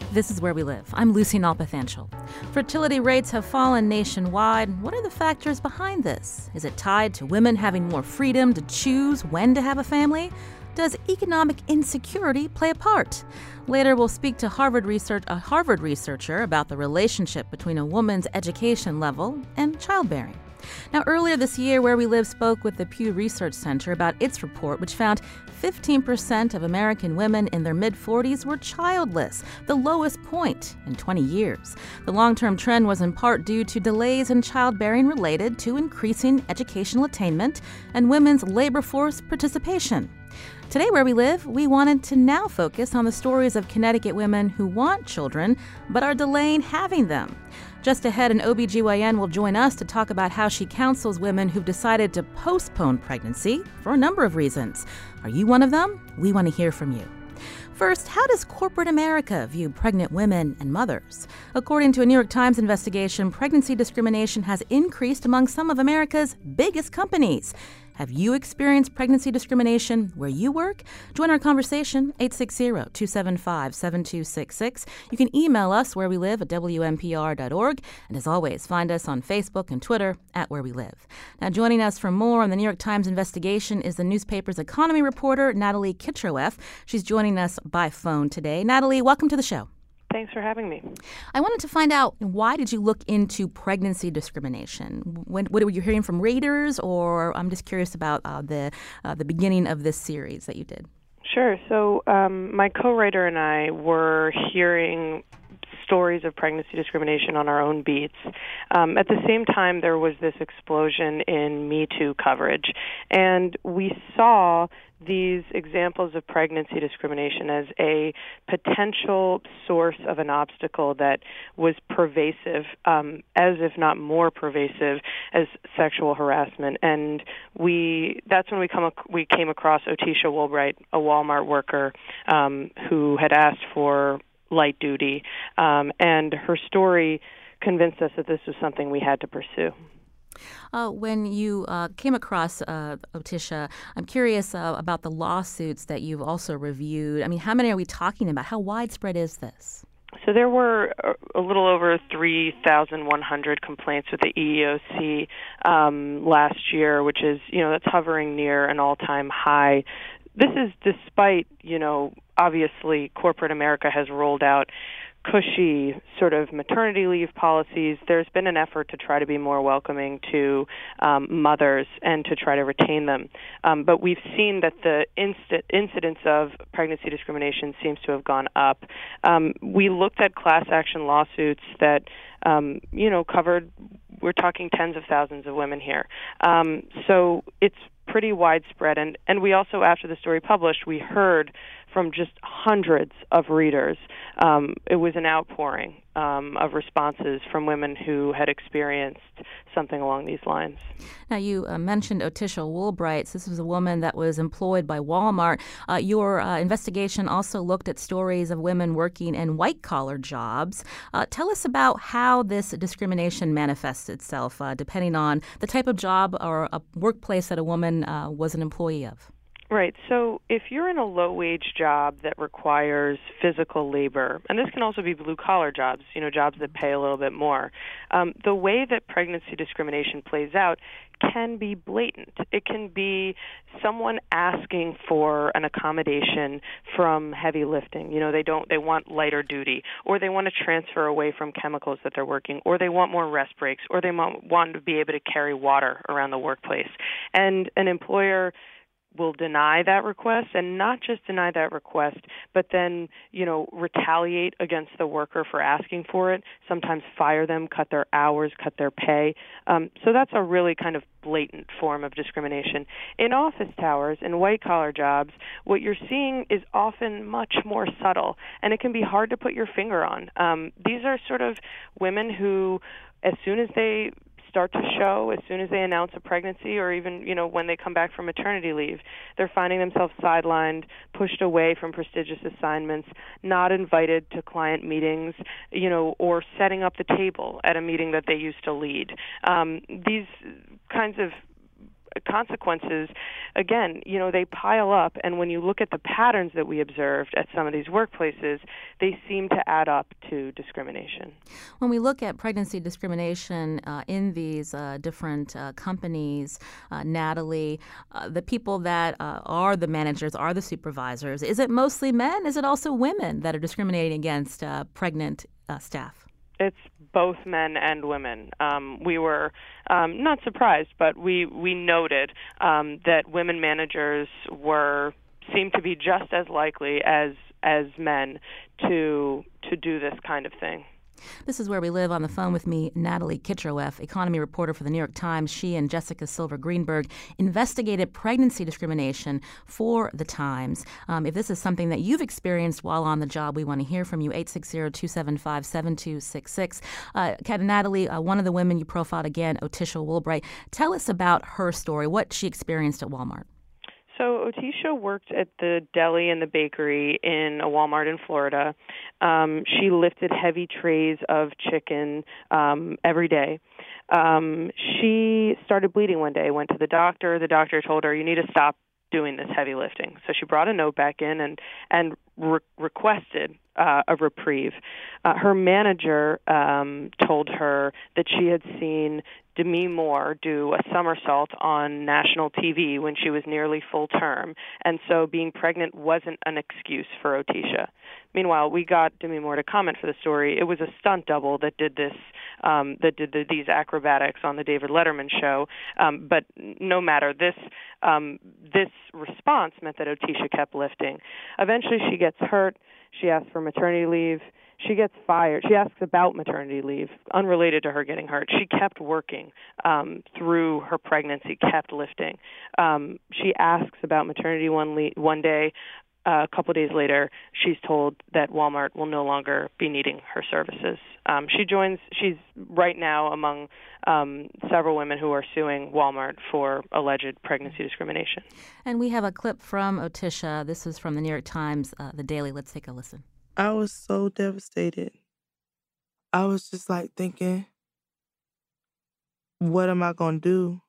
This is Where We Live. I'm Lucy Nalpathanchel. Fertility rates have fallen nationwide. What are the factors behind this? Is it tied to women having more freedom to choose when to have a family? Does economic insecurity play a part? Later, we'll speak to a Harvard researcher about the relationship between a woman's education level and childbearing. Now, earlier this year, Where We Live spoke with the Pew Research Center about its report, which found 15% of American women in their mid-40s were childless, the lowest point in 20 years. The long-term trend was in part due to delays in childbearing related to increasing educational attainment and women's labor force participation. Today, Where We Live, we wanted to now focus on the stories of Connecticut women who want children but are delaying having them. Just ahead, an OBGYN will join us to talk about how she counsels women who've decided to postpone pregnancy for a number of reasons. Are you one of them? We want to hear from you. First, how does corporate America view pregnant women and mothers? According to a New York Times investigation, pregnancy discrimination has increased among some of America's biggest companies. Have you experienced pregnancy discrimination where you work? Join our conversation, 860-275-7266. You can email us, wherewelive@WNPR.org. And as always, find us on Facebook and Twitter @WhereWeLive. Now, joining us for more on the New York Times investigation is the newspaper's economy reporter, Natalie Kitroeff. She's joining us by phone today. Natalie, welcome to the show. Thanks for having me. I wanted to find out, why did you look into pregnancy discrimination? What were you hearing from readers, or I'm just curious about the beginning of this series that you did? Sure. So my co-writer and I were hearing stories of pregnancy discrimination on our own beats. At the same time, there was this explosion in Me Too coverage, and we saw these examples of pregnancy discrimination as a potential source of an obstacle that was pervasive, as if not more pervasive, as sexual harassment. And that's when we came across Otisha Woolbright, a Walmart worker who had asked for light duty, and her story convinced us that this was something we had to pursue. When you came across Otisha, I'm curious about the lawsuits that you've also reviewed. I mean, how many are we talking about? How widespread is this? So there were a little over 3,100 complaints with the EEOC last year, which is, that's hovering near an all-time high. This is despite, obviously corporate America has rolled out cushy sort of maternity leave policies. There's been an effort to try to be more welcoming to mothers and to try to retain them. But we've seen that the incidence of pregnancy discrimination seems to have gone up. We looked at class action lawsuits that, covered, we're talking tens of thousands of women here. So it's pretty widespread. And we also, after the story published, we heard from just hundreds of readers. It was an outpouring of responses from women who had experienced something along these lines. Now, you mentioned Otisha Woolbright. This was a woman that was employed by Walmart. Your investigation also looked at stories of women working in white-collar jobs. Tell us about how this discrimination manifests itself, depending on the type of job or a workplace that a woman was an employee of. Right. So if you're in a low-wage job that requires physical labor, and this can also be blue-collar jobs, jobs that pay a little bit more, the way that pregnancy discrimination plays out can be blatant. It can be someone asking for an accommodation from heavy lifting. They want lighter duty, or they want to transfer away from chemicals that they're working, or they want more rest breaks, or they want to be able to carry water around the workplace. And an employer will deny that request, and not just deny that request, but then, retaliate against the worker for asking for it, sometimes fire them, cut their hours, cut their pay. So that's a really kind of blatant form of discrimination. In office towers, in white-collar jobs, what you're seeing is often much more subtle, and it can be hard to put your finger on. These are sort of women who, as soon as they start to show, as soon as they announce a pregnancy, or even, when they come back from maternity leave, they're finding themselves sidelined, pushed away from prestigious assignments, not invited to client meetings, or setting up the table at a meeting that they used to lead. These kinds of consequences, again, they pile up. And when you look at the patterns that we observed at some of these workplaces, they seem to add up to discrimination. When we look at pregnancy discrimination in these different companies, Natalie, the people that are the managers, are the supervisors, is it mostly men? Is it also women that are discriminating against pregnant staff? It's both men and women. We were not surprised, but we noted that women managers seemed to be just as likely as men to do this kind of thing. This is Where We Live. On the phone with me, Natalie Kitroeff, economy reporter for the New York Times. She and Jessica Silver Greenberg investigated pregnancy discrimination for the Times. If this is something that you've experienced while on the job, we want to hear from you. 860-275-7266. Natalie, one of the women you profiled again, Otisha Woolbright. Tell us about her story, what she experienced at Walmart. So Otisha worked at the deli and the bakery in a Walmart in Florida. She lifted heavy trays of chicken every day. She started bleeding one day, went to the doctor. The doctor told her, you need to stop doing this heavy lifting. So she brought a note back in and requested a reprieve. Her manager told her that she had seen Demi Moore do a somersault on national TV when she was nearly full term, and so being pregnant wasn't an excuse for Otisha. Meanwhile, we got Demi Moore to comment for the story. It was a stunt double that did this, these acrobatics on the David Letterman show. But no matter, this response meant that Otisha kept lifting. Eventually, she gets hurt. She asks for maternity leave. She gets fired. She asks about maternity leave, unrelated to her getting hurt. She kept working through her pregnancy, kept lifting. She asks about maternity one day. A couple of days later, she's told that Walmart will no longer be needing her services. She's right now among several women who are suing Walmart for alleged pregnancy discrimination. And we have a clip from Otisha. This is from the New York Times, The Daily. Let's take a listen. I was so devastated. I was just like thinking, what am I going to do?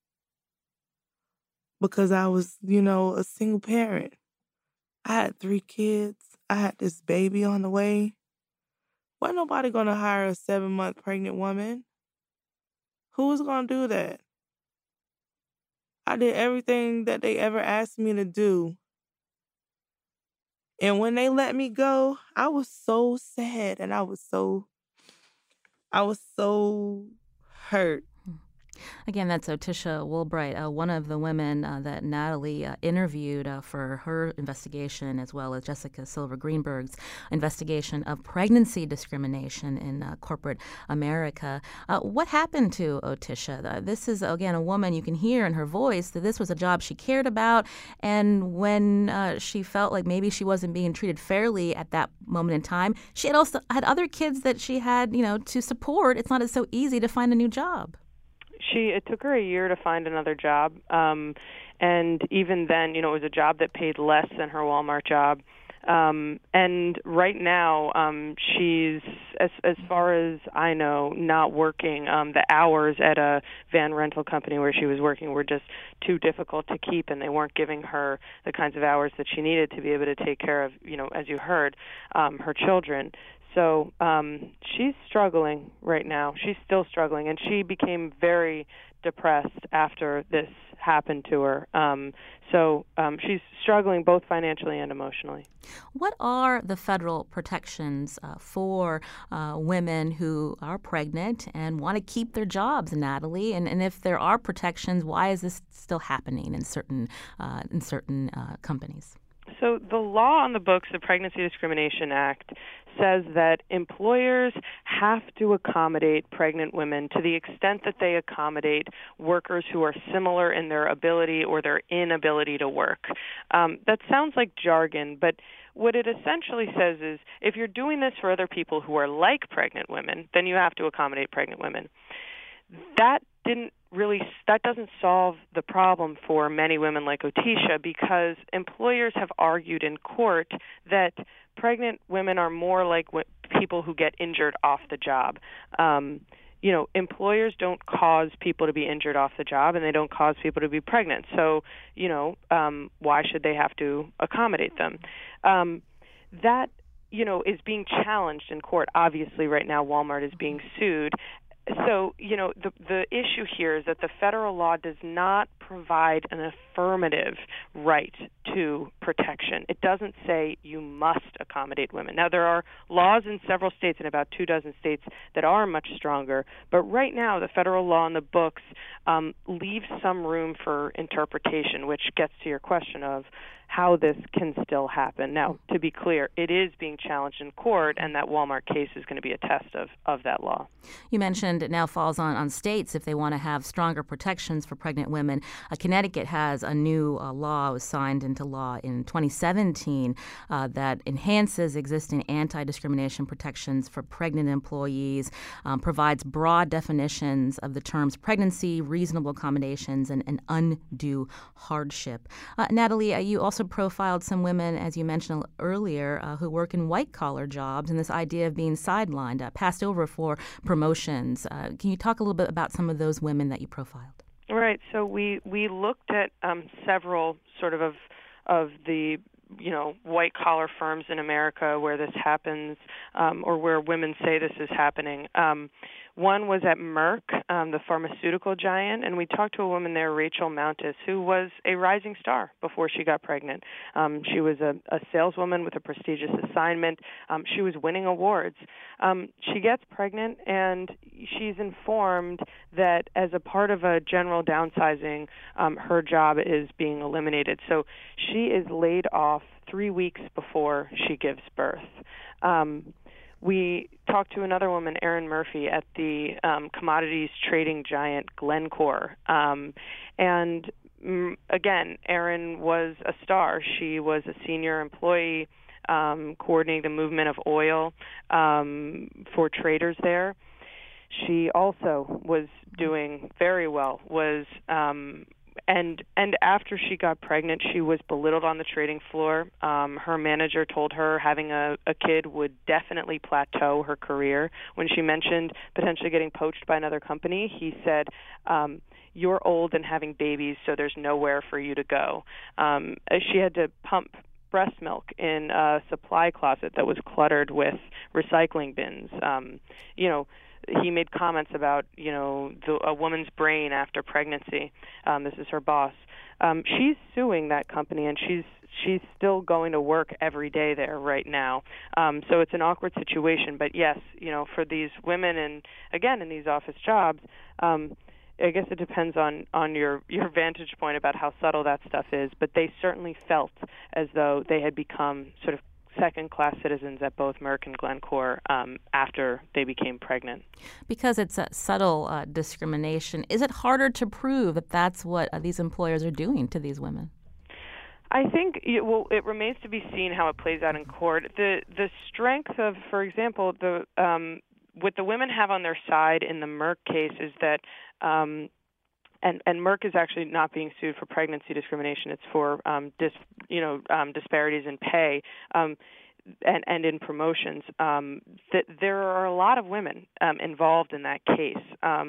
Because I was, a single parent. I had 3 kids. I had this baby on the way. Wasn't nobody going to hire a 7-month pregnant woman. Who was going to do that? I did everything that they ever asked me to do. And when they let me go, I was so sad and I was so hurt. Again, that's Otisha Woolbright, one of the women that Natalie interviewed for her investigation, as well as Jessica Silver Greenberg's investigation of pregnancy discrimination in corporate America. What happened to Otisha? This is, again, a woman, you can hear in her voice that this was a job she cared about, and when she felt like maybe she wasn't being treated fairly at that moment in time, she had also had other kids that she had, to support. It's not so easy to find a new job. It took her a year to find another job, and even then, it was a job that paid less than her Walmart job. And right now, she's, as far as I know, not working. The hours at a van rental company where she was working were just too difficult to keep, and they weren't giving her the kinds of hours that she needed to be able to take care of, as you heard, her children. So she's struggling right now. She's still struggling, and she became very depressed after this happened to her. So she's struggling both financially and emotionally. What are the federal protections for women who are pregnant and want to keep their jobs, Natalie? And if there are protections, why is this still happening in certain companies? So the law on the books, the Pregnancy Discrimination Act, says that employers have to accommodate pregnant women to the extent that they accommodate workers who are similar in their ability or their inability to work. That sounds like jargon, but what it essentially says is if you're doing this for other people who are like pregnant women, then you have to accommodate pregnant women. That doesn't solve the problem for many women like Otisha, because employers have argued in court that pregnant women are more like people who get injured off the job. employers don't cause people to be injured off the job, and they don't cause people to be pregnant. So, why should they have to accommodate them? That is being challenged in court. Obviously, right now, Walmart is being sued. So, the issue here is that the federal law does not provide an affirmative right to protection. It doesn't say you must accommodate women. Now, there are laws in several states, in about 24 states, that are much stronger. But right now, the federal law in the books leaves some room for interpretation, which gets to your question of how this can still happen. Now, to be clear, it is being challenged in court, and that Walmart case is going to be a test of that law. You mentioned it now falls on states if they want to have stronger protections for pregnant women. Connecticut has a new law, was signed into law in 2017, that enhances existing anti-discrimination protections for pregnant employees, provides broad definitions of the terms pregnancy, reasonable accommodations, and undue hardship. Natalie, you also profiled some women, as you mentioned earlier, who work in white-collar jobs, and this idea of being sidelined, passed over for promotions. Can you talk a little bit about some of those women that you profiled? Right. So we looked at several sort of the white-collar firms in America where this happens, or where women say this is happening. One was at Merck, the pharmaceutical giant, and we talked to a woman there, Rachel Mountis, who was a rising star before she got pregnant. She was a saleswoman with a prestigious assignment. She was winning awards. She gets pregnant, and she's informed that as a part of a general downsizing, her job is being eliminated. So she is laid off 3 weeks before she gives birth. We talked to another woman, Erin Murphy, at the commodities trading giant Glencore. And again, Erin was a star. She was a senior employee coordinating the movement of oil for traders there. She also was doing very well, and after she got pregnant, she was belittled on the trading floor. Her manager told her having a kid would definitely plateau her career. When she mentioned potentially getting poached by another company, he said, you're old and having babies, so there's nowhere for you to go. She had to pump breast milk in a supply closet that was cluttered with recycling bins. He made comments about, a woman's brain after pregnancy. This is her boss. She's suing that company, and she's still going to work every day there right now. So it's an awkward situation. But yes, for these women, and again in these office jobs, I guess it depends on your vantage point about how subtle that stuff is. But they certainly felt as though they had become sort of second-class citizens at both Merck and Glencore after they became pregnant. Because it's a subtle discrimination, is it harder to prove that that's what these employers are doing to these women? I think it remains to be seen how it plays out in court. The strength of, for example, what the women have on their side in the Merck case is that and Merck is actually not being sued for pregnancy discrimination. It's for disparities in pay and in promotions. That there are a lot of women involved in that case.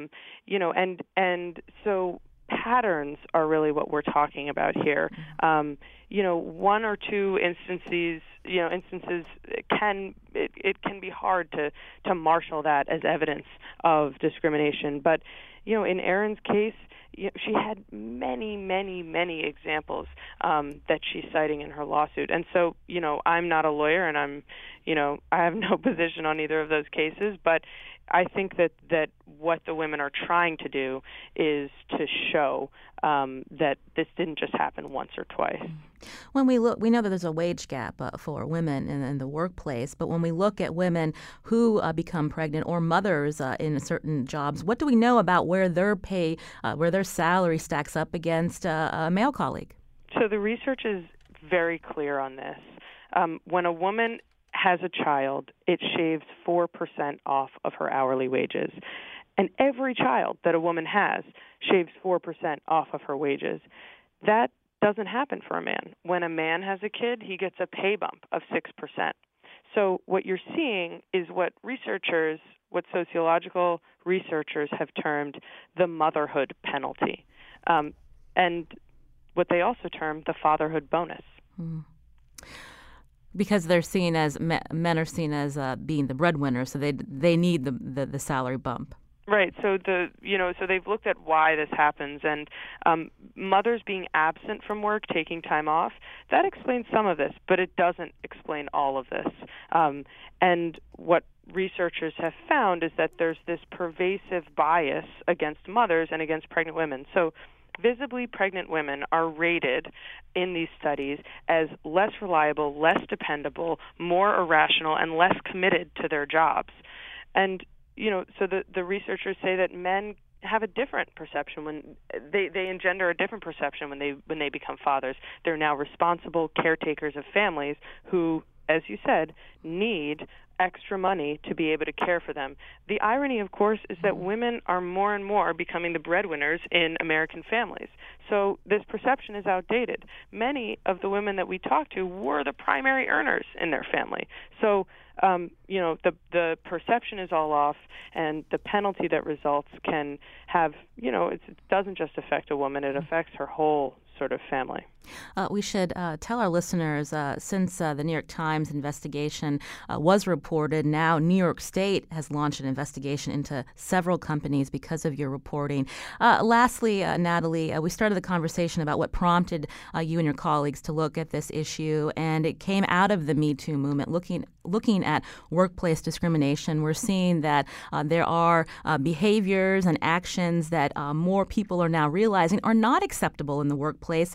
And so patterns are really what we're talking about here. One or two instances can be hard to marshal that as evidence of discrimination. But in Erin's case, she had many, many, many examples that she's citing in her lawsuit. And so, I'm not a lawyer, and I have no position on either of those cases, but I think that what the women are trying to do is to show that this didn't just happen once or twice. When we look, we know that there's a wage gap for women in the workplace, but when we look at women who become pregnant or mothers in certain jobs, what do we know about where their pay, where their salary stacks up against a male colleague? So the research is very clear on this. When a woman has a child, it shaves 4% off of her hourly wages. And every child that a woman has shaves 4% off of her wages. That doesn't happen for a man. When a man has a kid, he gets a pay bump of 6%. So what you're seeing is what researchers what sociological researchers have termed the motherhood penalty, and what they also term the fatherhood bonus. Mm. Because they're seen as men are seen as being the breadwinner, so they need the salary bump. Right. So so they've looked at why this happens, and mothers being absent from work, taking time off, that explains some of this, but it doesn't explain all of this. And what researchers have found is that there's this pervasive bias against mothers and against pregnant women. So visibly pregnant women are rated in these studies as less reliable, less dependable, more irrational, and less committed to their jobs. And so the researchers say that men have a different perception when they engender a different perception when they become fathers. They're now responsible caretakers of families who, as you said, need extra money to be able to care for them. The irony, of course, is that women are more and more becoming the breadwinners in American families. So this perception is outdated. Many of the women that we talk to were the primary earners in their family. So, the perception is all off, and the penalty that results can have, it doesn't just affect a woman, it affects her whole sort of family. We should tell our listeners, since the New York Times investigation was reported, now New York State has launched an investigation into several companies because of your reporting. Lastly, Natalie, we started the conversation about what prompted you and your colleagues to look at this issue, and it came out of the Me Too movement, looking at workplace discrimination. We're seeing that there are behaviors and actions that more people are now realizing are not acceptable in the workplace.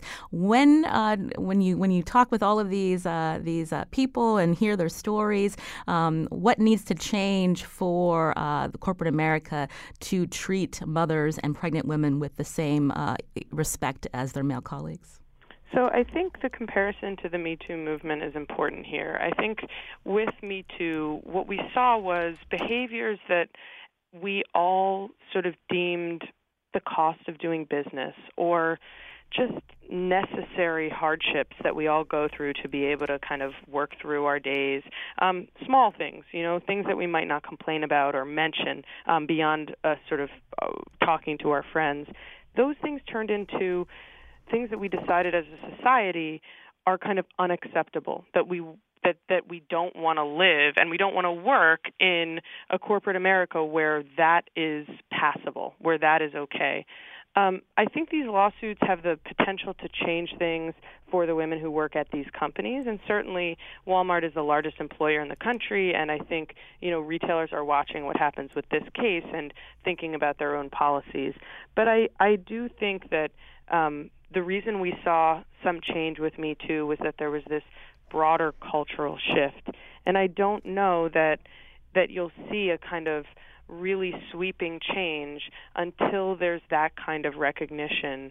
When you talk with all of these people and hear their stories, what needs to change for the corporate America to treat mothers and pregnant women with the same respect as their male colleagues? So I think the comparison to the Me Too movement is important here. I think with Me Too, what we saw was behaviors that we all sort of deemed the cost of doing business, or just necessary hardships that we all go through to be able to kind of work through our days. Small things, things that we might not complain about or mention beyond sort of talking to our friends. Those things turned into things that we decided as a society are kind of unacceptable, that we don't want to live and we don't want to work in a corporate America where that is passable, where that is okay. I think these lawsuits have the potential to change things for the women who work at these companies, and certainly Walmart is the largest employer in the country, and I think retailers are watching what happens with this case and thinking about their own policies. But I do think that the reason we saw some change with Me Too was that there was this broader cultural shift, and I don't know that you'll see a kind of really sweeping change until there's that kind of recognition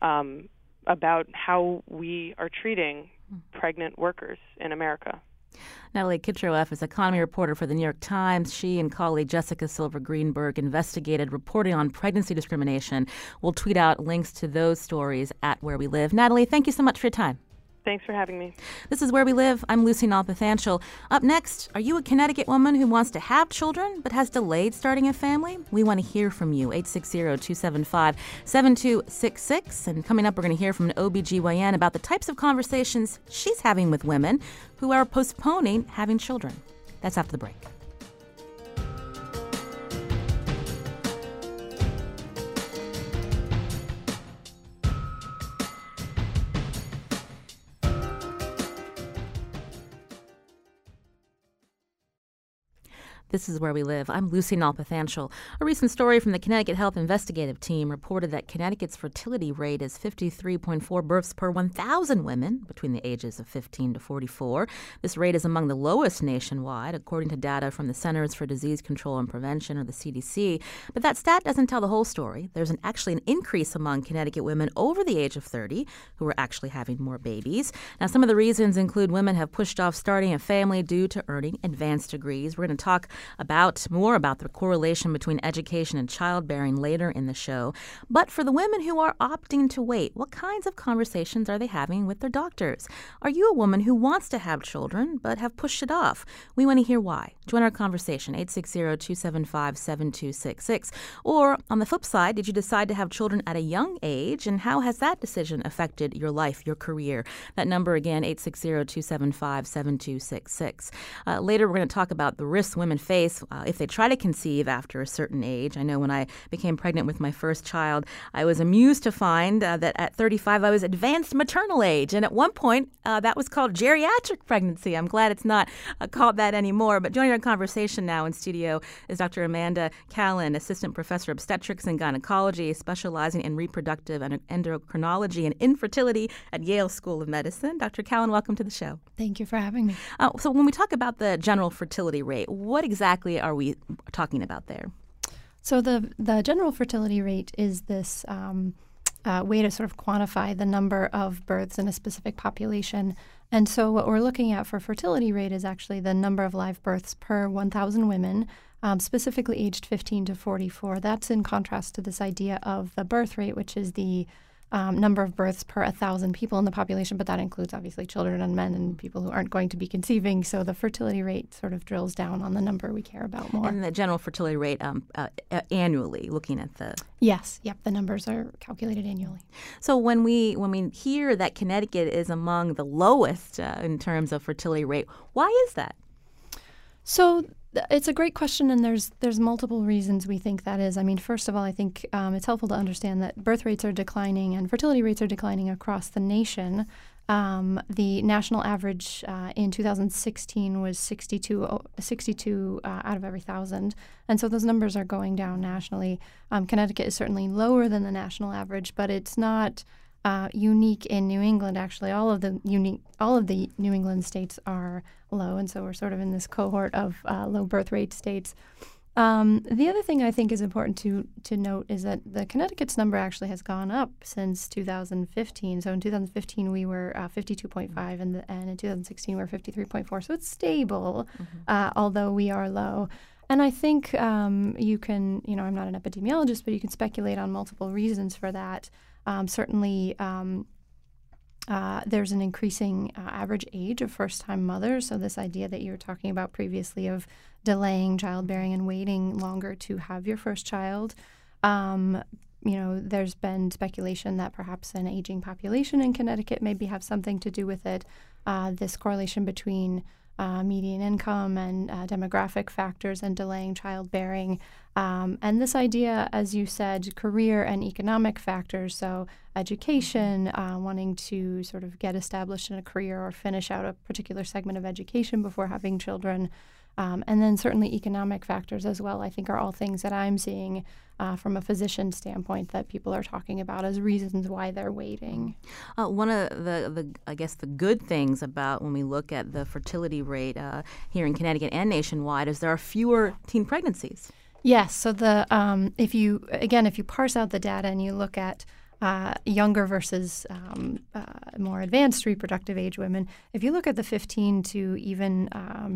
about how we are treating pregnant workers in America. Natalie Kittroff is economy reporter for the New York Times. She and colleague Jessica Silver Greenberg investigated reporting on pregnancy discrimination. We'll tweet out links to those stories at Where We Live. Natalie, thank you so much for your time. Thanks for having me. This is Where We Live. I'm Lucy Nalpathanchil. Up next, are you a Connecticut woman who wants to have children but has delayed starting a family? We want to hear from you, 860-275-7266. And coming up, we're going to hear from an OBGYN about the types of conversations she's having with women who are postponing having children. That's after the break. This is Where We Live. I'm Lucy Nalpathanchil. A recent story from the Connecticut Health Investigative Team reported that Connecticut's fertility rate is 53.4 births per 1,000 women between the ages of 15 to 44. This rate is among the lowest nationwide, according to data from the Centers for Disease Control and Prevention, or the CDC. But that stat doesn't tell the whole story. There's actually an increase among Connecticut women over the age of 30 who are actually having more babies. Now, some of the reasons include women have pushed off starting a family due to earning advanced degrees. We're going to talk more about the correlation between education and childbearing later in the show. But for the women who are opting to wait, what kinds of conversations are they having with their doctors? Are you a woman who wants to have children but have pushed it off? We want to hear why. Join our conversation, 860-275-7266. Or on the flip side, did you decide to have children at a young age, and how has that decision affected your life, your career? That number again, 860-275-7266. Later, we're going to talk about the risks women face if they try to conceive after a certain age. I know when I became pregnant with my first child, I was amused to find that at 35, I was advanced maternal age. And at one point, that was called geriatric pregnancy. I'm glad it's not called that anymore. But joining our conversation now in studio is Dr. Amanda Callan, Assistant Professor of Obstetrics and Gynecology, specializing in reproductive and endocrinology and infertility at Yale School of Medicine. Dr. Callan, welcome to the show. Thank you for having me. So when we talk about the general fertility rate, what exactly are we talking about there? So the general fertility rate is this way to sort of quantify the number of births in a specific population. And so what we're looking at for fertility rate is actually the number of live births per 1,000 women, specifically aged 15 to 44. That's in contrast to this idea of the birth rate, which is the number of births per 1,000 people in the population, but that includes obviously children and men and people who aren't going to be conceiving. So the fertility rate sort of drills down on the number we care about more. And the general fertility rate annually, looking at the... Yes. Yep. The numbers are calculated annually. So when we hear that Connecticut is among the lowest in terms of fertility rate, why is that? So it's a great question, and there's multiple reasons we think that is. I mean, first of all, I think it's helpful to understand that birth rates are declining and fertility rates are declining across the nation. The national average in 2016 was 62 out of every 1,000, and so those numbers are going down nationally. Connecticut is certainly lower than the national average, but it's not unique in New England. Actually, all of the New England states are low, and so we're sort of in this cohort of low birth rate states. The other thing I think is important to note is that the Connecticut's number actually has gone up since 2015. So in 2015 we were 52.5, and in 2016 we were 53.4. So it's stable, although we are low. And I think you can, I'm not an epidemiologist, but you can speculate on multiple reasons for that. Certainly, there's an increasing average age of first-time mothers. So this idea that you were talking about previously of delaying childbearing and waiting longer to have your first child. There's been speculation that perhaps an aging population in Connecticut maybe have something to do with it. This correlation between median income and demographic factors and delaying childbearing. And this idea, as you said, career and economic factors, so education, wanting to sort of get established in a career or finish out a particular segment of education before having children. And then certainly economic factors as well, I think, are all things that I'm seeing from a physician standpoint that people are talking about as reasons why they're waiting. One of the good things about when we look at the fertility rate here in Connecticut and nationwide is there are fewer teen pregnancies. Yes. So if you parse out the data and you look at younger versus more advanced reproductive age women, if you look at the 15 to even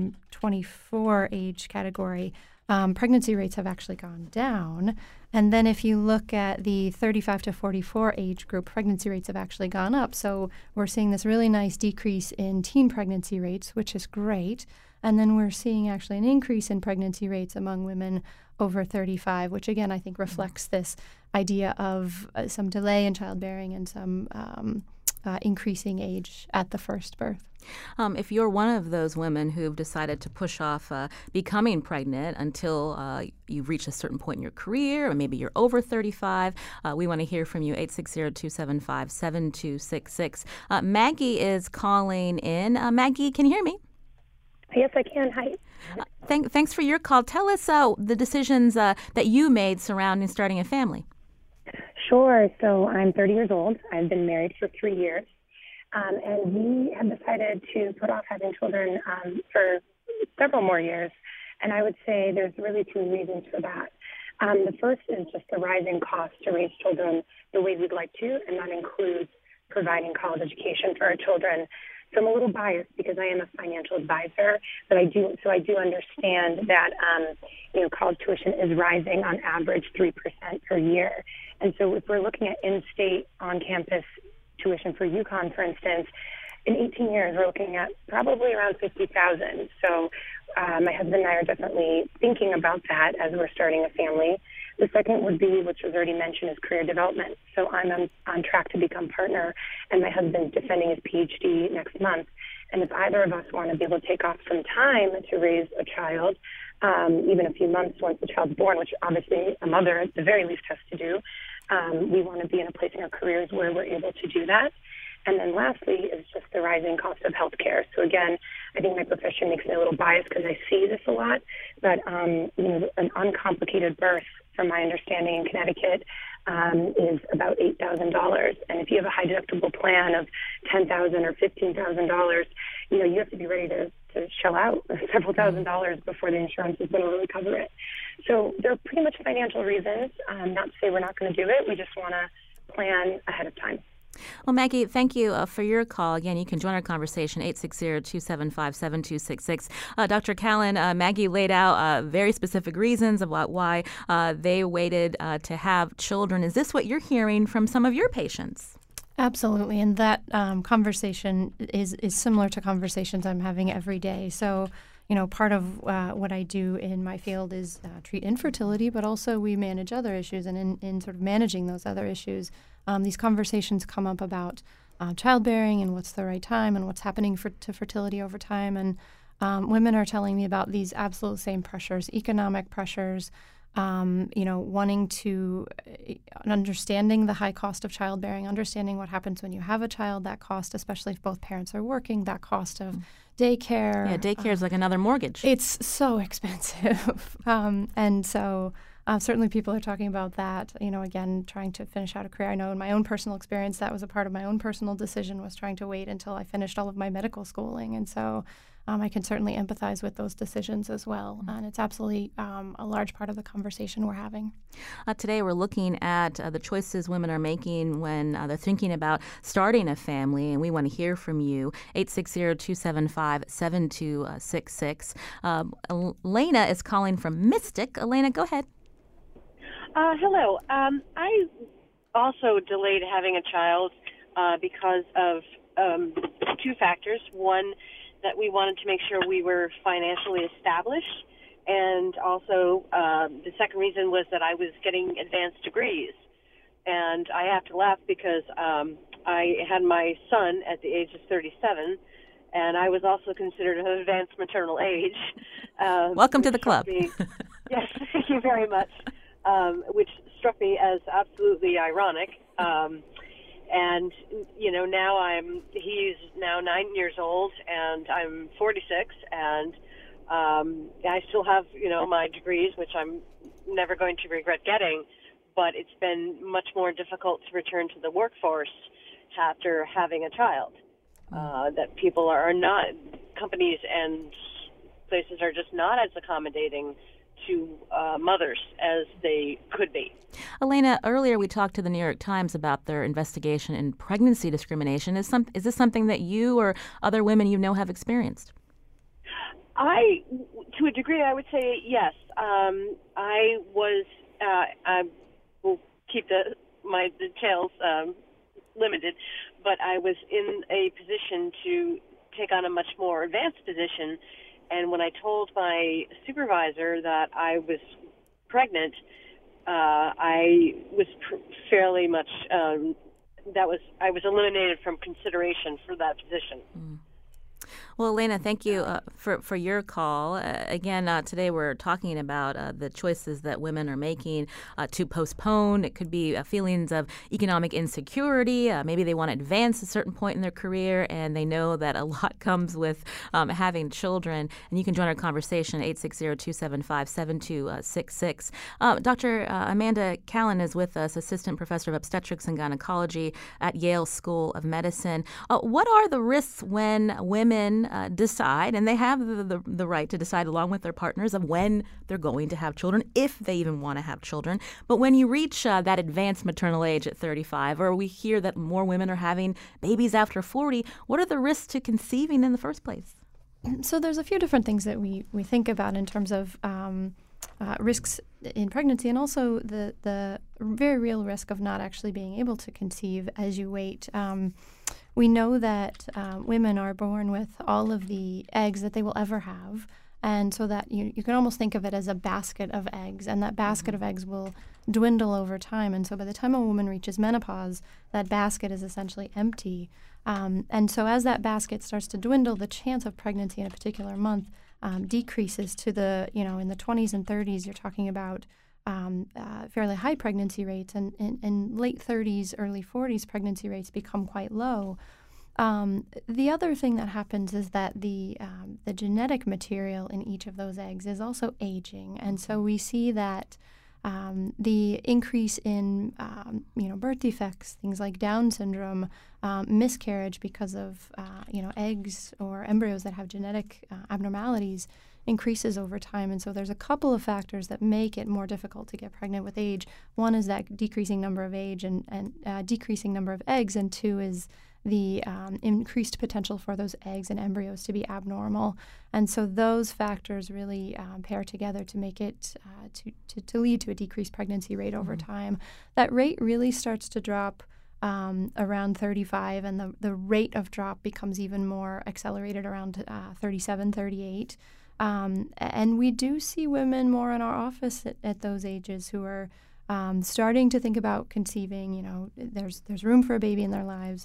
24 age category, pregnancy rates have actually gone down. And then if you look at the 35 to 44 age group, pregnancy rates have actually gone up. So we're seeing this really nice decrease in teen pregnancy rates, which is great. And then we're seeing actually an increase in pregnancy rates among women over 35, which again I think reflects this idea of some delay in childbearing and some increasing age at the first birth. If you're one of those women who've decided to push off becoming pregnant until you've reached a certain point in your career, or maybe you're over 35, we want to hear from you, 860-275-7266. Maggie is calling in. Maggie, can you hear me? Yes, I can. Hi. Thanks for your call. Tell us the decisions that you made surrounding starting a family. Sure. So I'm 30 years old. I've been married for 3 years. And we have decided to put off having children for several more years. And I would say there's really two reasons for that. The first is just the rising cost to raise children the way we'd like to, and that includes providing college education for our children. So I'm a little biased because I am a financial advisor, but I do understand that college tuition is rising on average 3% per year. And so if we're looking at in-state, on-campus tuition for UConn, for instance, in 18 years, we're looking at probably around $50,000. So my husband and I are definitely thinking about that as we're starting a family. The second would be, which was already mentioned, is career development. So I'm on track to become partner, and my husband's defending his PhD next month. And if either of us want to be able to take off some time to raise a child, even a few months once the child's born, which obviously a mother at the very least has to do, we want to be in a place in our careers where we're able to do that. And then lastly is just the rising cost of healthcare. So again, I think my profession makes me a little biased because I see this a lot, but an uncomplicated birth, from my understanding in Connecticut, is about $8,000. And if you have a high deductible plan of $10,000 or $15,000, you have to be ready to shell out several $1,000s before the insurance is going to really cover it. So there are pretty much financial reasons. Not to say we're not going to do it. We just want to plan ahead of time. Well, Maggie, thank you for your call. Again, you can join our conversation, 860-275-7266. Dr. Callan, Maggie laid out very specific reasons about why they waited to have children. Is this what you're hearing from some of your patients? Absolutely, and that conversation is similar to conversations I'm having every day. So, part of what I do in my field is treat infertility, but also we manage other issues. And in sort of managing those other issues, these conversations come up about childbearing and what's the right time and what's happening to fertility over time. And women are telling me about these absolute same pressures, economic pressures, wanting to understanding the high cost of childbearing, understanding what happens when you have a child, that cost, especially if both parents are working, that cost of daycare. Yeah, daycare is like another mortgage. It's so expensive. And so certainly people are talking about that, again, trying to finish out a career. I know in my own personal experience, that was a part of my own personal decision, was trying to wait until I finished all of my medical schooling. And so I can certainly empathize with those decisions as well. And it's absolutely a large part of the conversation we're having. Today we're looking at the choices women are making when they're thinking about starting a family, and we want to hear from you. 860-275-7266. Elena is calling from Mystic. Elena, go ahead. Hello. I also delayed having a child because of two factors. One, that we wanted to make sure we were financially established, and also the second reason was that I was getting advanced degrees. And I have to laugh because I had my son at the age of 37, and I was also considered of advanced maternal age. Welcome to the club. Yes, thank you very much, which struck me as absolutely ironic. And, he's now 9 years old, and I'm 46, and I still have, my degrees, which I'm never going to regret getting, but it's been much more difficult to return to the workforce after having a child. That people are not, companies and places are just not as accommodating to mothers as they could be. Elena, earlier we talked to the New York Times about their investigation in pregnancy discrimination. Is this something that you or other women you know have experienced? To a degree, I would say yes. I will keep the details limited, but I was in a position to take on a much more advanced position. And when I told my supervisor that I was pregnant, I was fairly much, I was eliminated from consideration for that position. Well, Elena, thank you for your call. Again, today we're talking about the choices that women are making to postpone. It could be feelings of economic insecurity. Maybe they want to advance a certain point in their career, and they know that a lot comes with having children. And you can join our conversation, 860-275-7266. Dr. Amanda Callan is with us, Assistant Professor of Obstetrics and Gynecology at Yale School of Medicine. What are the risks when women decide, and they have the right to decide along with their partners of when they're going to have children, if they even want to have children. But when you reach that advanced maternal age at 35, or we hear that more women are having babies after 40, what are the risks to conceiving in the first place? So there's a few different things that we think about in terms of risks in pregnancy, and also the very real risk of not actually being able to conceive as you wait. We know that women are born with all of the eggs that they will ever have, and so that you can almost think of it as a basket of eggs, and that basket of eggs will dwindle over time. And so by the time a woman reaches menopause, that basket is essentially empty. And so as that basket starts to dwindle, the chance of pregnancy in a particular month decreases to in the 20s and 30s, you're talking about fairly high pregnancy rates, and in late 30s, early 40s, pregnancy rates become quite low. The other thing that happens is that the genetic material in each of those eggs is also aging, and so we see that the increase in birth defects, things like Down syndrome, miscarriage because of eggs or embryos that have genetic abnormalities, increases over time. And so there's a couple of factors that make it more difficult to get pregnant with age. One is that decreasing number of age and decreasing number of eggs, and two is the increased potential for those eggs and embryos to be abnormal. And so those factors really pair together to make it to lead to a decreased pregnancy rate over time. That rate really starts to drop around 35, and the rate of drop becomes even more accelerated around 37, 38. And we do see women more in our office at those ages who are starting to think about conceiving. There's room for a baby in their lives,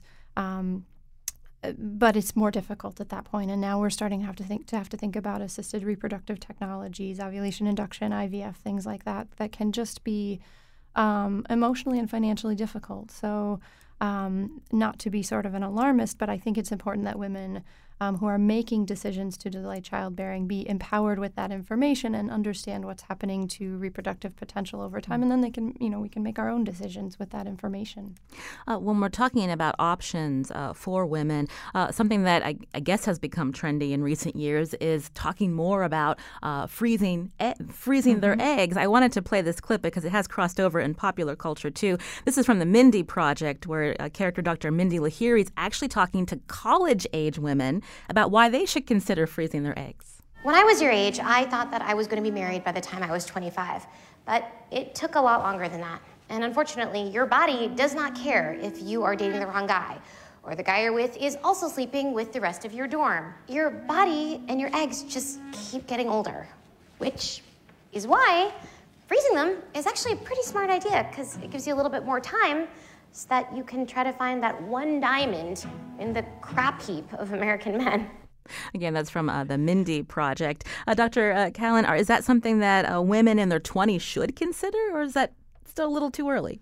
but it's more difficult at that point. And now we're starting to have to think about assisted reproductive technologies, ovulation induction, IVF, things like that can just be emotionally and financially difficult. So not to be sort of an alarmist, but I think it's important that women who are making decisions to delay childbearing be empowered with that information and understand what's happening to reproductive potential over time, and then we can make our own decisions with that information. When we're talking about options for women, something that I guess has become trendy in recent years is talking more about freezing their eggs. I wanted to play this clip because it has crossed over in popular culture too. This is from the Mindy Project, where character Dr. Mindy Lahiri is actually talking to college-age women about why they should consider freezing their eggs. When I was your age, I thought that I was going to be married by the time I was 25, but it took a lot longer than that. And unfortunately, your body does not care if you are dating the wrong guy, or the guy you're with is also sleeping with the rest of your dorm. Your body and your eggs just keep getting older, which is why freezing them is actually a pretty smart idea, because it gives you a little bit more time so that you can try to find that one diamond in the crap heap of American men. Again, that's from the Mindy Project. Dr. Callan, is that something that women in their 20s should consider, or is that still a little too early?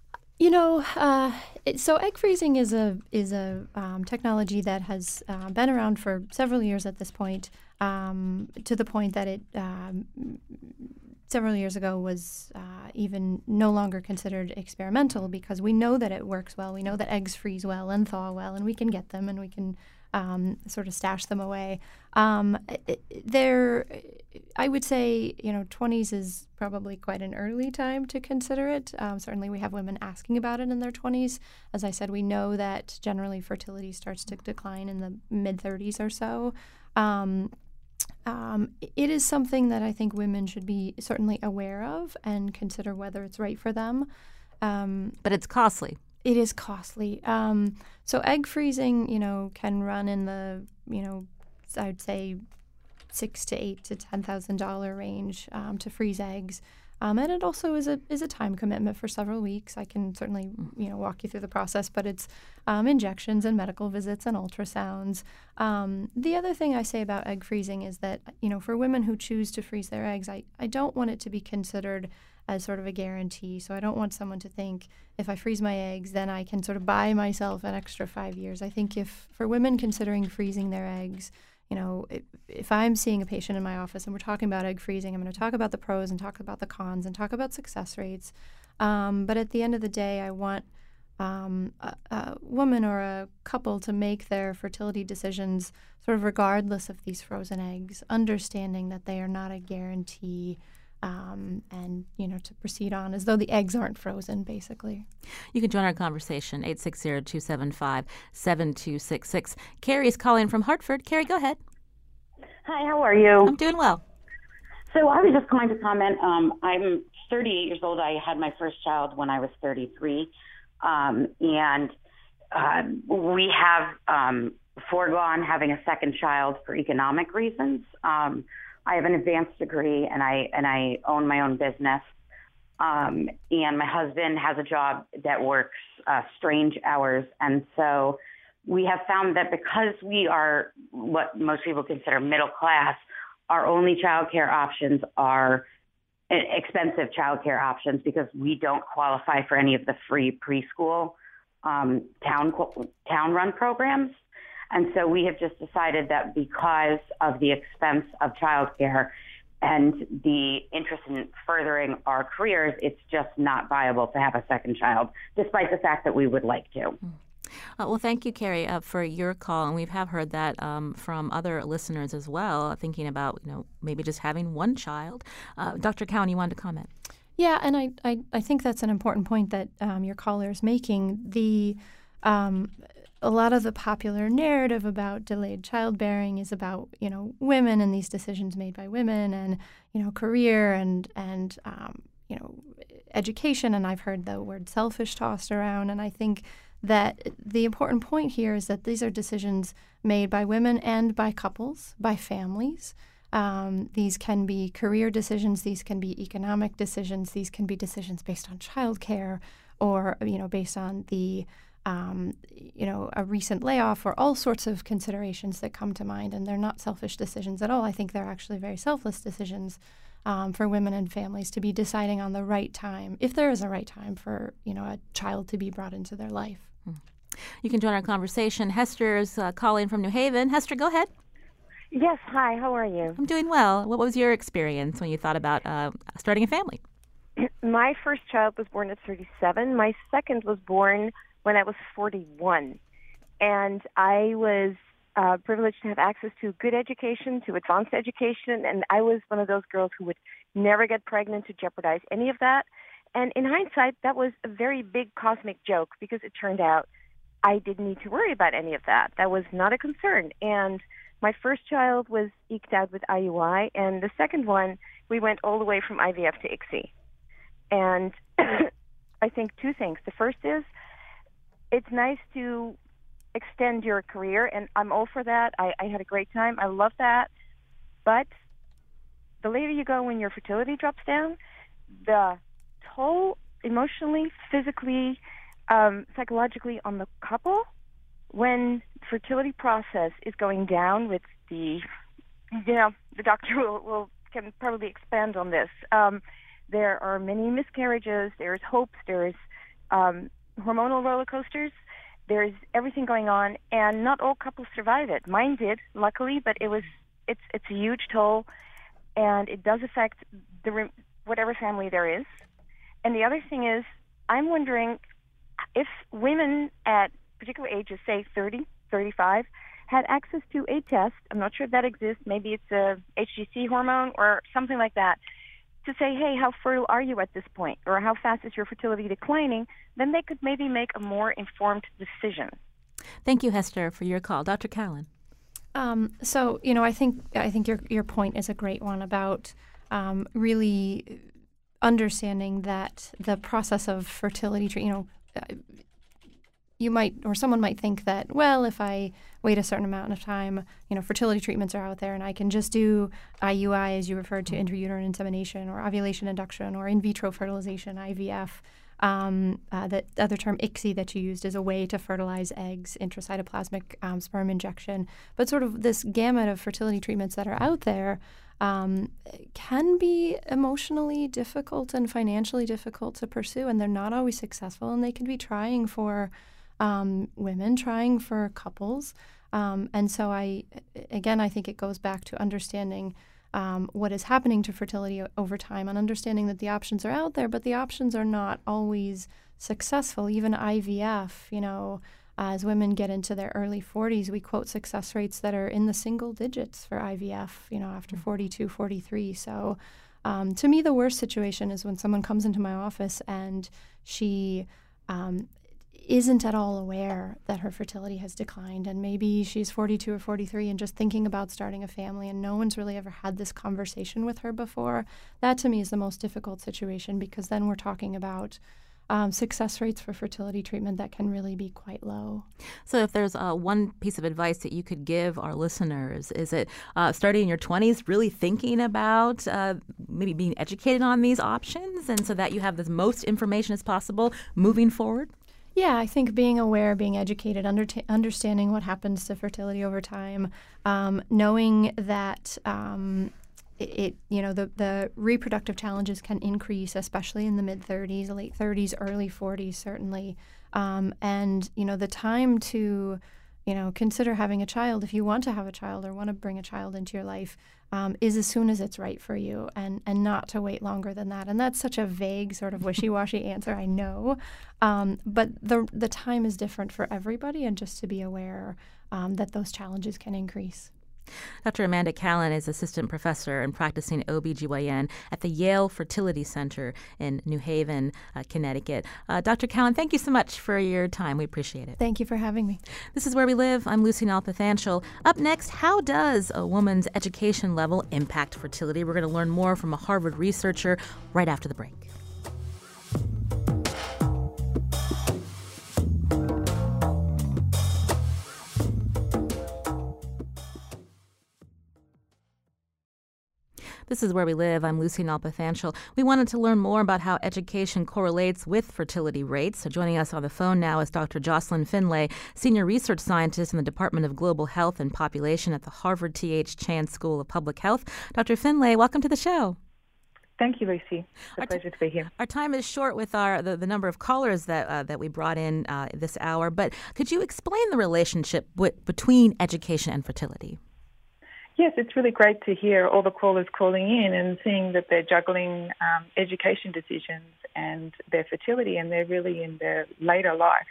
So egg freezing is a technology that has been around for several years at this point, to the point that it several years ago was even no longer considered experimental, because we know that it works well. We know that eggs freeze well and thaw well, and we can get them and we can sort of stash them away. I would say, 20s is probably quite an early time to consider it. Certainly we have women asking about it in their 20s. As I said, we know that generally fertility starts to decline in the mid-30s or so. It is something that I think women should be certainly aware of and consider whether it's right for them. But it's costly. It is costly. So egg freezing, can run in the, I'd say $6,000 to $8,000 to $10,000 range to freeze eggs. And it also is a time commitment for several weeks. I can certainly walk you through the process, but it's injections and medical visits and ultrasounds. The other thing I say about egg freezing is that for women who choose to freeze their eggs, I don't want it to be considered as sort of a guarantee. So I don't want someone to think if I freeze my eggs, then I can sort of buy myself an extra 5 years. I think for women considering freezing their eggs, if I'm seeing a patient in my office and we're talking about egg freezing, I'm going to talk about the pros and talk about the cons and talk about success rates. But at the end of the day, I want a woman or a couple to make their fertility decisions sort of regardless of these frozen eggs, understanding that they are not a guarantee, and, to proceed on as though the eggs aren't frozen, basically. You can join our conversation, 860-275-7266. Carrie's calling from Hartford. Carrie, go ahead. Hi, how are you? I'm doing well. So I was just going to comment. I'm 38 years old. I had my first child when I was 33. And we have foregone having a second child for economic reasons. I have an advanced degree, and I own my own business. And my husband has a job that works strange hours. And so we have found that because we are what most people consider middle class, our only childcare options are expensive childcare options because we don't qualify for any of the free preschool town-run programs. And so we have just decided that because of the expense of childcare and the interest in furthering our careers, it's just not viable to have a second child, despite the fact that we would like to. Well, thank you, Carrie, for your call. And we have heard that from other listeners as well, thinking about, maybe just having one child. Dr. Cowan, you wanted to comment? Yeah, and I think that's an important point that your caller is making. A lot of the popular narrative about delayed childbearing is about, women and these decisions made by women and, career and education. And I've heard the word selfish tossed around. And I think that the important point here is that these are decisions made by women and by couples, by families. These can be career decisions. These can be economic decisions. These can be decisions based on childcare or, based on the a recent layoff or all sorts of considerations that come to mind. And they're not selfish decisions at all. I think they're actually very selfless decisions for women and families to be deciding on the right time, if there is a right time for, a child to be brought into their life. You can join our conversation. Hester's calling from New Haven. Hester, go ahead. Yes. Hi, how are you? I'm doing well. What was your experience when you thought about starting a family? My first child was born at 37. My second was born when I was 41. And I was privileged to have access to good education, to advanced education, and I was one of those girls who would never get pregnant to jeopardize any of that. And in hindsight, that was a very big cosmic joke because it turned out I didn't need to worry about any of that. That was not a concern. And my first child was eked out with IUI, and the second one, we went all the way from IVF to ICSI. And I think two things. The first is, it's nice to extend your career, and I'm all for that. I had a great time. I love that. But the later you go when your fertility drops down, the toll emotionally, physically, psychologically on the couple when fertility process is going down with the doctor can probably expand on this. There are many miscarriages. There's hopes. There's hormonal roller coasters. There's everything going on, and not all couples survive it. Mine did, luckily, but it's a huge toll, and it does affect whatever family there is. And the other thing is, I'm wondering if women at particular ages, say 30, 35, had access to a test. I'm not sure if that exists. Maybe it's a HCG hormone or something like that, to say, hey, how fertile are you at this point? Or how fast is your fertility declining? Then they could maybe make a more informed decision. Thank you, Hester, for your call. Dr. Cowan. So, I think your point is a great one about really understanding that the process of fertility, you might, or someone might think that, well, if I wait a certain amount of time, fertility treatments are out there and I can just do IUI, as you referred to, intrauterine insemination or ovulation induction or in vitro fertilization, IVF. That other term, ICSI, that you used as a way to fertilize eggs, intracytoplasmic sperm injection. But sort of this gamut of fertility treatments that are out there can be emotionally difficult and financially difficult to pursue, and they're not always successful, and they can be trying for women, trying for couples. And so I think it goes back to understanding what is happening to fertility over time and understanding that the options are out there, but the options are not always successful. Even IVF, as women get into their early 40s, we quote success rates that are in the single digits for IVF, after 42, 43. So to me, the worst situation is when someone comes into my office and she isn't at all aware that her fertility has declined, and maybe she's 42 or 43 and just thinking about starting a family, and no one's really ever had this conversation with her before. That to me is the most difficult situation, because then we're talking about success rates for fertility treatment that can really be quite low. So if there's one piece of advice that you could give our listeners, is it starting in your 20s, really thinking about maybe being educated on these options, and so that you have the most information as possible moving forward? Yeah, I think being aware, being educated, understanding what happens to fertility over time, knowing that the reproductive challenges can increase, especially in the mid-30s, late 30s, early 40s, certainly. And the time to, consider having a child, if you want to have a child or want to bring a child into your life, is as soon as it's right for you, and not to wait longer than that. And that's such a vague, sort of wishy-washy answer, I know. But the time is different for everybody, and just to be aware that those challenges can increase. Dr. Amanda Callan is assistant professor and practicing OBGYN at the Yale Fertility Center in New Haven, Connecticut. Dr. Callan, thank you so much for your time. We appreciate it. Thank you for having me. This is Where We Live. I'm Lucy Nalpathanchel. Up next, how does a woman's education level impact fertility? We're going to learn more from a Harvard researcher right after the break. This is Where We Live. I'm Lucy Nalpathanchel. We wanted to learn more about how education correlates with fertility rates. So joining us on the phone now is Dr. Jocelyn Finlay, Senior Research Scientist in the Department of Global Health and Population at the Harvard T.H. Chan School of Public Health. Dr. Finlay, welcome to the show. Thank you, Lucy. It's a pleasure to be here. Our time is short with the number of callers that we brought in this hour, but could you explain the relationship between education and fertility? Yes, it's really great to hear all the callers calling in and seeing that they're juggling education decisions and their fertility, and they're really in their later life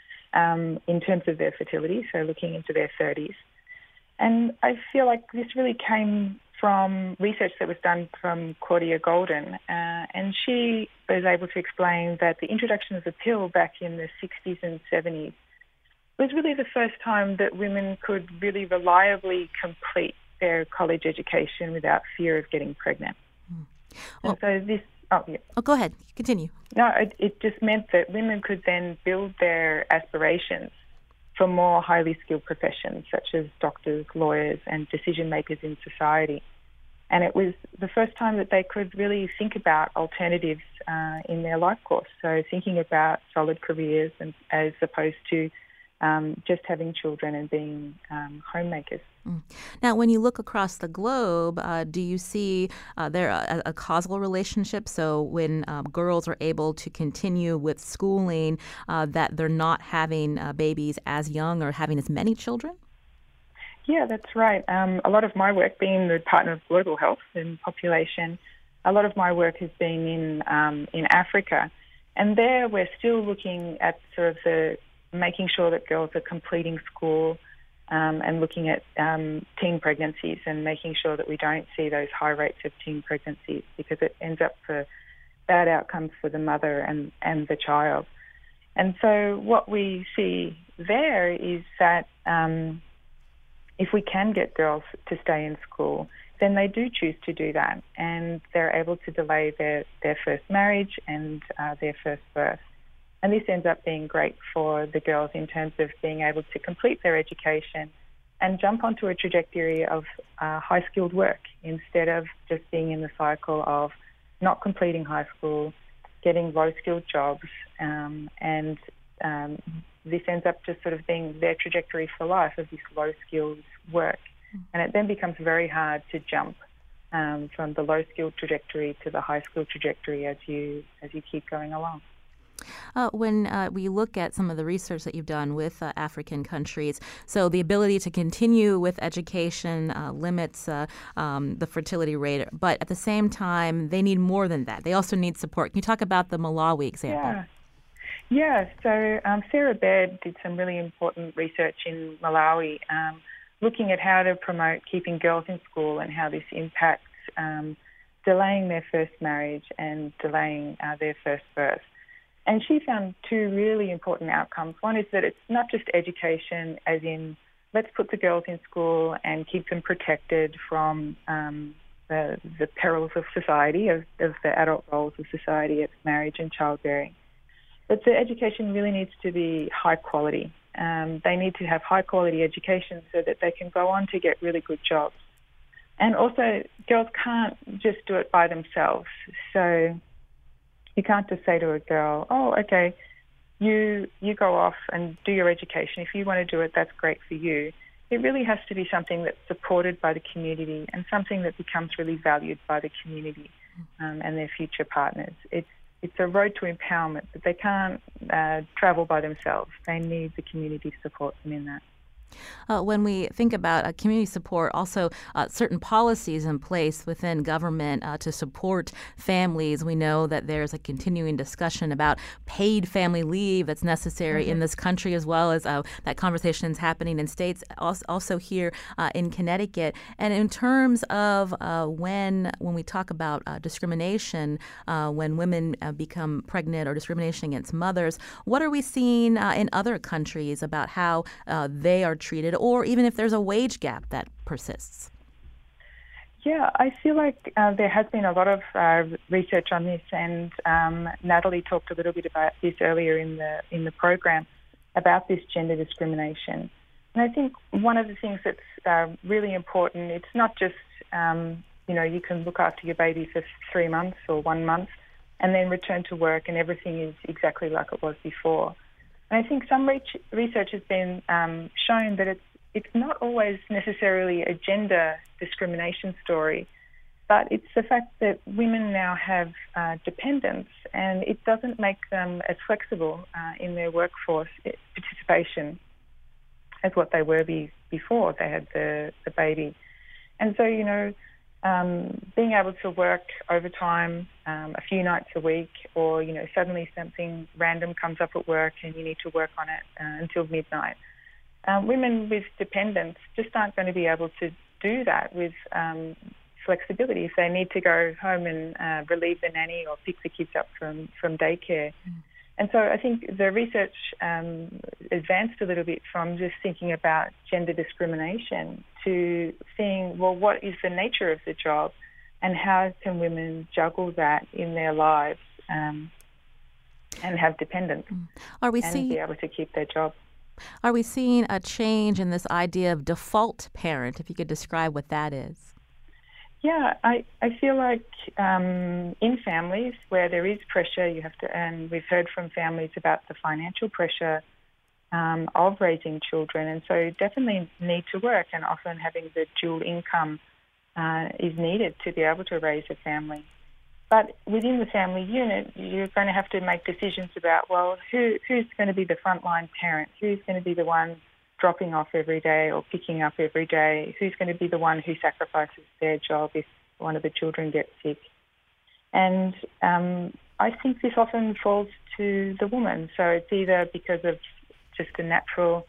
in terms of their fertility, so looking into their 30s. And I feel like this really came from research that was done from Claudia Golden, and she was able to explain that the introduction of the pill back in the 60s and 70s was really the first time that women could really reliably complete their college education without fear of getting pregnant. Well, and so this... Oh, yeah. Oh, go ahead. Continue. No, it just meant that women could then build their aspirations for more highly skilled professions, such as doctors, lawyers, and decision makers in society. And it was the first time that they could really think about alternatives in their life course. So thinking about solid careers, and as opposed to just having children and being homemakers. Now, when you look across the globe, do you see there a causal relationship? So when girls are able to continue with schooling, that they're not having babies as young or having as many children? Yeah, that's right. A lot of my work, being the partner of global health and population, a lot of my work has been in Africa. And there we're still looking at sort of the making sure that girls are completing school, and looking at teen pregnancies and making sure that we don't see those high rates of teen pregnancies, because it ends up for bad outcomes for the mother and the child. And so what we see there is that if we can get girls to stay in school, then they do choose to do that, and they're able to delay their first marriage and their first birth. And this ends up being great for the girls in terms of being able to complete their education and jump onto a trajectory of high-skilled work, instead of just being in the cycle of not completing high school, getting low-skilled jobs, and this ends up just sort of being their trajectory for life of this low-skilled work. And it then becomes very hard to jump from the low-skilled trajectory to the high-skilled trajectory as you keep going along. When we look at some of the research that you've done with African countries, so the ability to continue with education limits the fertility rate, but at the same time, they need more than that. They also need support. Can you talk about the Malawi example? Yeah, so Sarah Baird did some really important research in Malawi, looking at how to promote keeping girls in school and how this impacts delaying their first marriage and delaying their first birth. And she found two really important outcomes. One is that it's not just education, as in let's put the girls in school and keep them protected from the perils of society, of the adult roles of society of marriage and childbearing. But the education really needs to be high quality. They need to have high quality education so that they can go on to get really good jobs. And also, girls can't just do it by themselves. So you can't just say to a girl, oh, okay, you go off and do your education. If you want to do it, that's great for you. It really has to be something that's supported by the community and something that becomes really valued by the community and their future partners. It's a road to empowerment, but they can't travel by themselves. They need the community to support them in that. When we think about community support, also certain policies in place within government to support families, we know that there's a continuing discussion about paid family leave that's necessary in this country, as well as that conversation is happening in states, also here in Connecticut. And in terms of when we talk about discrimination, when women become pregnant or discrimination against mothers, what are we seeing in other countries about how they are treated, or even if there's a wage gap that persists? Yeah, I feel like there has been a lot of research on this, and Natalie talked a little bit about this earlier in the program about this gender discrimination. And I think one of the things that's really important, it's not just you can look after your baby for 3 months or 1 month and then return to work and everything is exactly like it was before. And I think some research has been shown that it's not always necessarily a gender discrimination story, but it's the fact that women now have dependents, and it doesn't make them as flexible in their workforce participation as what they were before they had the baby. And so, being able to work overtime a few nights a week, or, suddenly something random comes up at work and you need to work on it until midnight. Women with dependents just aren't going to be able to do that with flexibility if they need to go home and relieve the nanny or pick the kids up from daycare. And so I think the research advanced a little bit from just thinking about gender discrimination to seeing, well, what is the nature of the job and how can women juggle that in their lives and have dependents be able to keep their job. Are we seeing a change in this idea of default parent, if you could describe what that is? Yeah, I feel like in families where there is pressure, you have to, and we've heard from families about the financial pressure of raising children, and so definitely need to work, and often having the dual income is needed to be able to raise a family. But within the family unit, you're going to have to make decisions about, well, who's going to be the frontline parent? Who's going to be the one dropping off every day or picking up every day? Who's going to be the one who sacrifices their job if one of the children gets sick? And I think this often falls to the woman. So it's either because of just a natural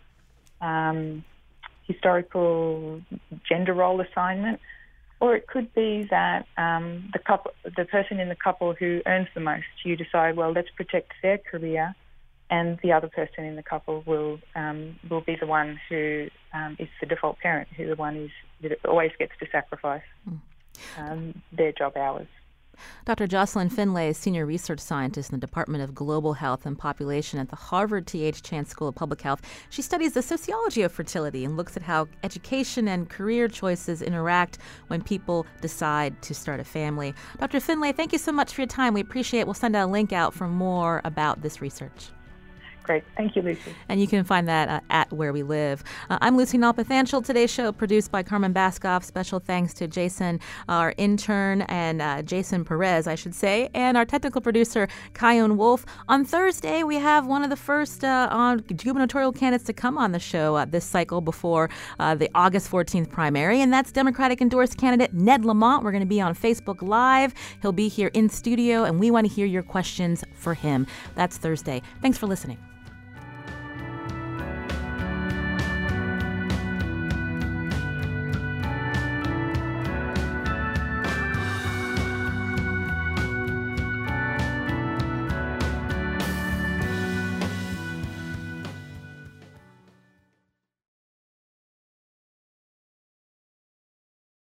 historical gender role assignment, or it could be that the person in the couple who earns the most, you decide, well, let's protect their career, and the other person in the couple will be the one who is the default parent, who the one that always gets to sacrifice their job hours. Dr. Jocelyn Finlay is Senior Research Scientist in the Department of Global Health and Population at the Harvard T.H. Chan School of Public Health. She studies the sociology of fertility and looks at how education and career choices interact when people decide to start a family. Dr. Finlay, thank you so much for your time. We appreciate it. We'll send a link out for more about this research. Great. Thank you, Lucy. And you can find that at Where We Live. I'm Lucy Nalpathanchel. Today's show produced by Carmen Baskoff. Special thanks to Jason, our intern, and Jason Perez, I should say, and our technical producer, Kyone Wolf. On Thursday, we have one of the first gubernatorial candidates to come on the show this cycle before the August 14th primary, and that's Democratic endorsed candidate Ned Lamont. We're going to be on Facebook Live. He'll be here in studio, and we want to hear your questions for him. That's Thursday. Thanks for listening.